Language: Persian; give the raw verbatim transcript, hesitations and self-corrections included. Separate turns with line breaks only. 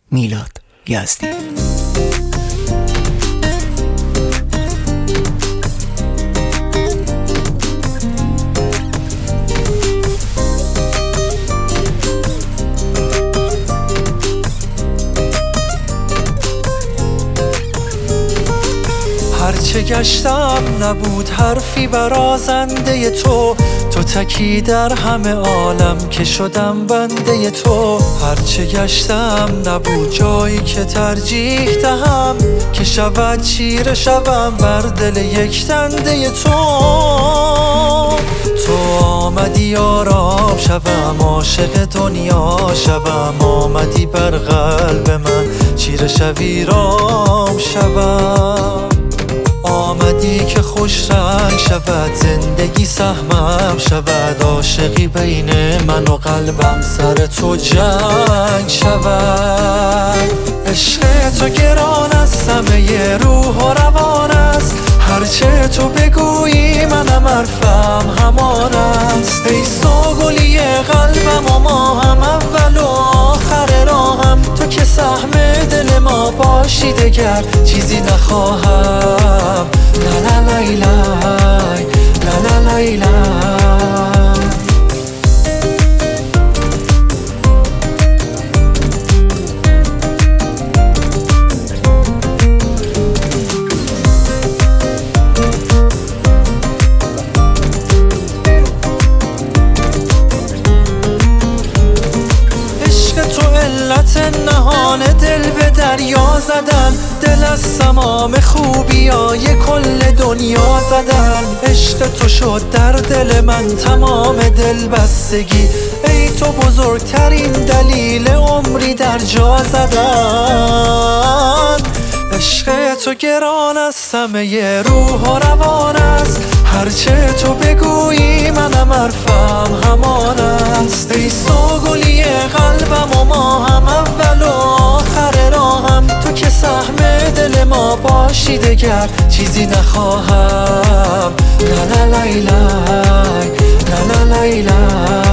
میلاد یزدی.
هرچه گشتم نبود حرفی برازنده تو، تو تکی در همه عالم که شدم بنده تو. هرچه گشتم نبود جایی که ترجیح دهم، که شود چیره شوم بر دل یک دنده تو. تو آمدی آرام شوم، عاشق دنیا شوم، آمدی بر قلب من چیره شوی رام شوم. آمدی که خوش رنگ شود زندگی سهمم شود، عاشقی بین من و قلبم سر تو جنگ شود. عشق تو گران است همه روح و روان است، هرچه تو بگویی منم حرفم همان است. ای سوگلی قلبم و ما هم اول و آخر راهم، تو که سهم دل ما باشی دگر چیزی نخواهم. لا لا لای لای لا لا لای لای. علت نهان دل به دریا زدن، دل از تمام خوبیای کل دنیا زدن. عشق تو شد در دل من تمام دل بستگی، ای تو بزرگترین دلیل عمری در جا زدن. عشق تو گران است همه روح و روان است، هرچه تو بگویی منم حرفم همان است. ای سوگلی قلبم و ما هم اول و آخر راهم، تو که سهم دل ما باشی دگر چیزی نخواهم. لا لا لای لای لا لا لای لای.